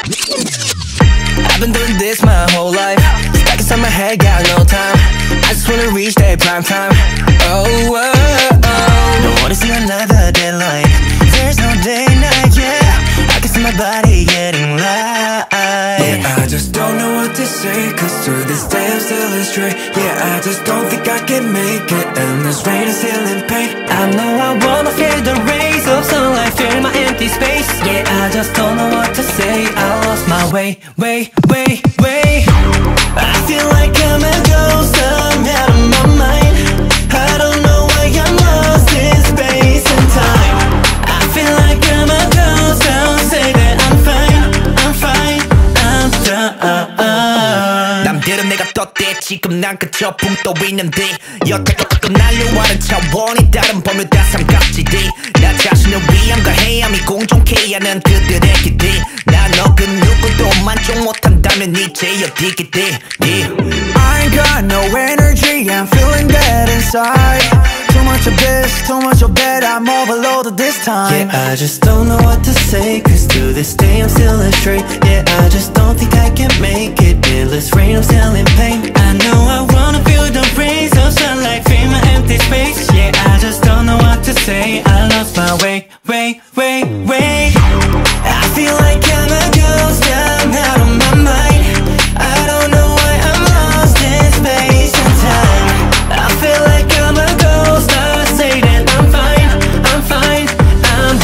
I've been doing this my whole life. Stuck inside my head, got no time. I just wanna reach that prime time. Oh, oh, oh. Don't wanna see another deadline. There's no day, night, yeah. I can see my body getting light. Yeah, I just don't know what to say, cause to this day I'm still astray. Yeah, I just don't think I can make it, and this rain is still in pain. I know I wanna feel the rays of sunlight, fill my empty space. Yeah, I just don't know what to say. I lost my way. I feel like I'm a ghost, I'm out of my mind. I don't know why I'm lost in space and time. I feel like I'm a ghost, I'll say that I'm fine, I'm done. 남들은 내가 떴대, 지금 난 그저 붕 떠 있는데 여태껏 날려와는 차원이 다른 버뮤다 삼각지대. 나 자신을 위함과 해함이 공존케 하는 그들의 기대. 나 너 그 누구도 만족 못한다면 이제 어디게 돼. I ain't got no energy, I'm feeling dead inside. Too much of this, too much of that, I'm overloaded this time. Yeah, I just don't know what to say, cause to this day I'm still astray. Yeah, I just don't think I can make it. Endless rain, I'm still in pain. I know I wanna feel the rays of sunlight, fill my empty space. Yeah, I just don't know what to say. I lost my way. I feel like I'm a ghost, I'm out of my mind. I don't know why I'm lost in space and time. I feel like I'm a ghost, I say that I'm fine, I'm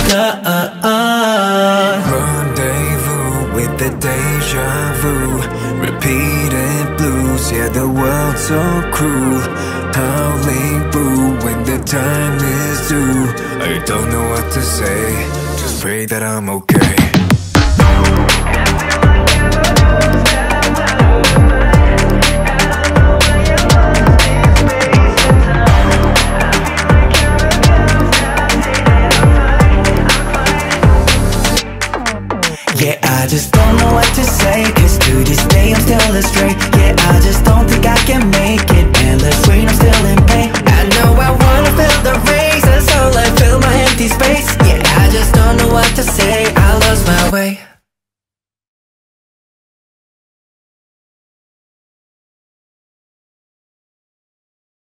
done. Rendezvous with the deja vu, repeated blues, yeah, the world's so cruel. Howling through when the time is due. I don't know what to say, just pray that I'm okay. Yeah, I just don't know what to say, cause to this day I'm still astray. Yeah, I just don't think I can make it. Endless rain, I'm still in pain. I know I wanna feel the rays, and so I fill my empty space. Yeah, I just don't know what to say.